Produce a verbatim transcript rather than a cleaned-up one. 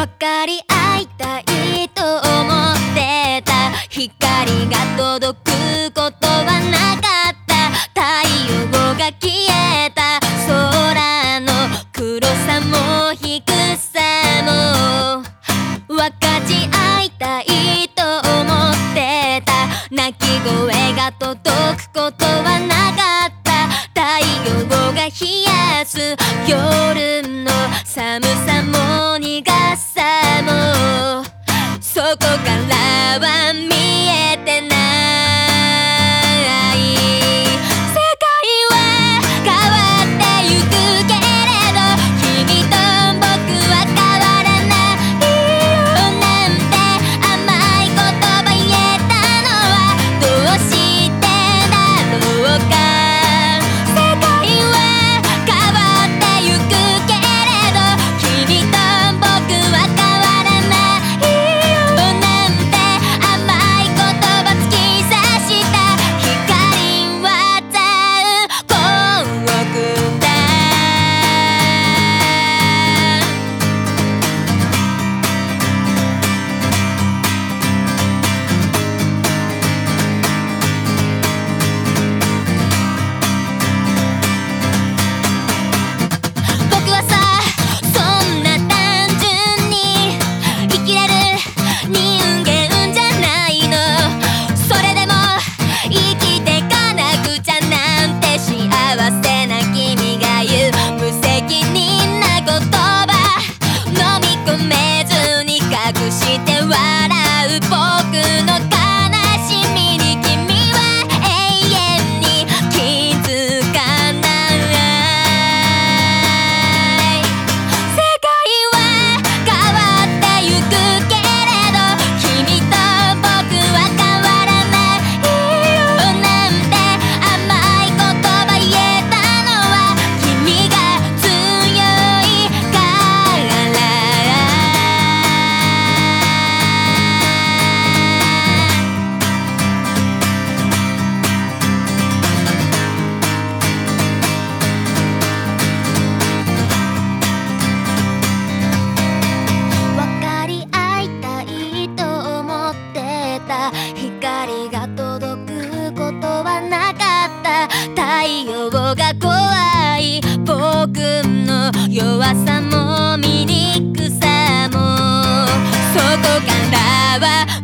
分かり合いたいと思ってた。光が届くことはなかった。太陽が消えた。空の黒さも低さも分かち合いたいと思ってた。泣き声が届くことはなかった。太陽が冷やす夜の寒さも苦さもそこからは見えてない。世界は変わってゆくけれど君と僕は変わらないよなんて甘い言葉言えたのはどうしてだろうか。世界は変わってゆくけれど君と僕は変わらないよなんて甘い言葉突き刺した光は残酷だ。僕はさそんな単純に生きれる人間じゃないの。それでも生きてかなくちゃなんて幸せな君が言う無責任な言葉飲み込めずに隠して笑う僕の悲しみに君は永遠に気づかない。世界は変わってゆくけれど君と僕は変わらないよなんて甘い言葉言えたのは君が強いから。分かり合いたいと思ってた。光が届くことはなかった。太陽が怖い僕の弱さも醜さもそこからは